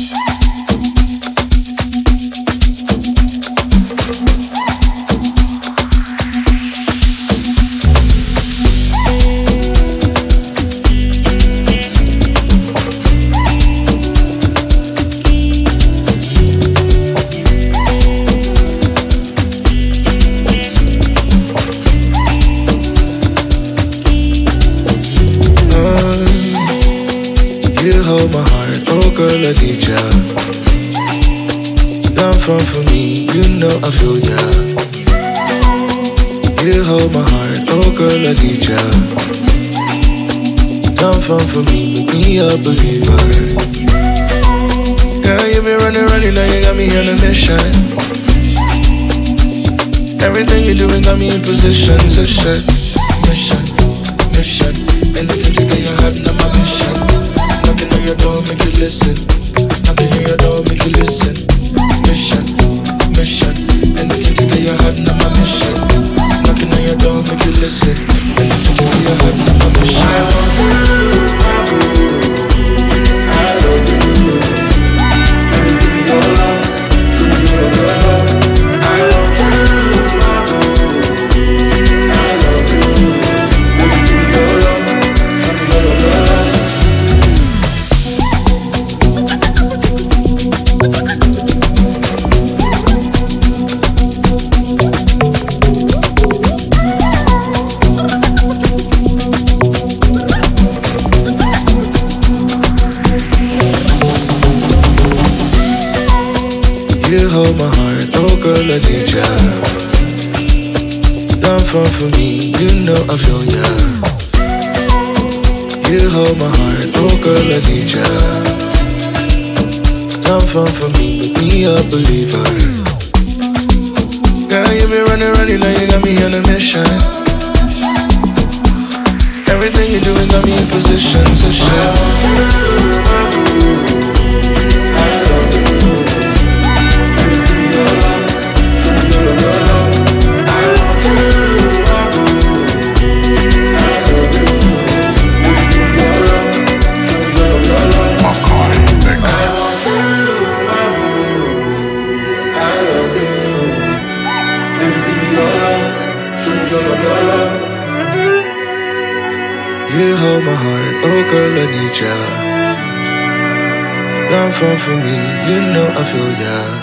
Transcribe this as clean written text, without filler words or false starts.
You hold my heart, oh girl, I need ya. Down front for me, you know I feel ya. You hold my heart, oh girl, I need ya. Down front for me, make me a believer. Girl, you been running, now you got me on a mission. Everything you doing got me in position, mission. Anything to get your heart, now my mission. Knocking on your door, make you listen. Knocking on your door, make you listen. Mission. Anything to get your heart, now my mission. Knocking on your door, make you listen. Anything to get your heart, now my mission. I want you, my boo. I love you. Let me give me your love. Show me your love. I want you, my boo. I love you. Let me give me your love. Show me your love. You hold my heart, oh girl, I need ya. Down front for me, you know I feel ya. You hold my heart, oh girl, I need ya. Down front for me, make me a believer. Girl, you been running, now you got me on a mission. Everything you doing got me in position, so you hold my heart, oh girl, I need ya. Down front for me, you know I feel ya.